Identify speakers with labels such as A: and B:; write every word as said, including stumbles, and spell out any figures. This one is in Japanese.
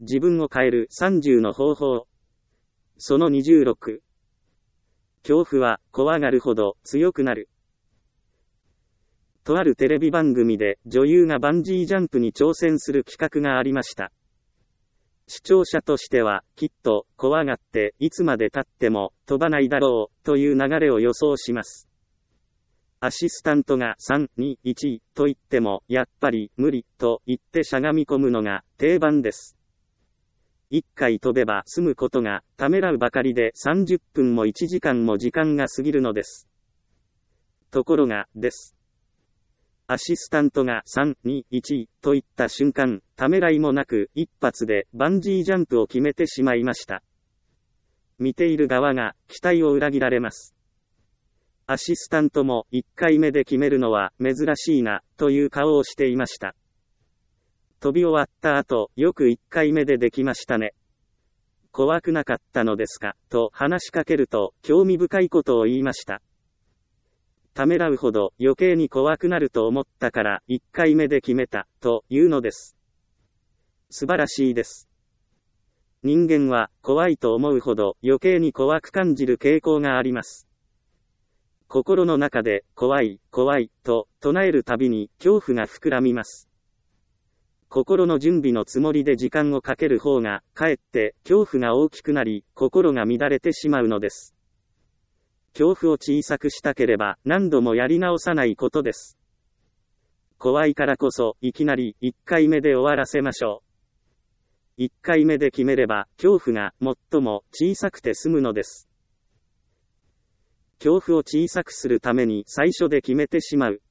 A: 自分を変えるさんじゅうの方法。そのにじゅうろく。恐怖は怖がるほど強くなる。とあるテレビ番組で女優がバンジージャンプに挑戦する企画がありました。視聴者としては、きっと怖がっていつまで経っても飛ばないだろうという流れを予想します。アシスタントがさん、に、いちと言っても、やっぱり無理と言ってしゃがみ込むのが定番です。一回飛べば済むことがためらうばかりでさんじゅっぷんもいちじかんも時間が過ぎるのです。ところが、です。アシスタントがさん、に、いちと言った瞬間、ためらいもなく一発でバンジージャンプを決めてしまいました。見ている側が期待を裏切られます。アシスタントもいっかいめで決めるのは珍しいなという顔をしていました。飛び終わった後、よくいっかいめでできましたね。怖くなかったのですかと話しかけると興味深いことを言いました。ためらうほど余計に怖くなると思ったからいっかいめで決めたというのです。素晴らしいです。人間は怖いと思うほど余計に怖く感じる傾向があります。心の中で怖い、怖いと唱えるたびに恐怖が膨らみます。心の準備のつもりで時間をかける方が、かえって恐怖が大きくなり、心が乱れてしまうのです。恐怖を小さくしたければ何度もやり直さないことです。怖いからこそ、いきなりいっかいめで終わらせましょう。いっかいめで決めれば、恐怖が最も小さくて済むのです。恐怖を小さくするために最初で決めてしまう。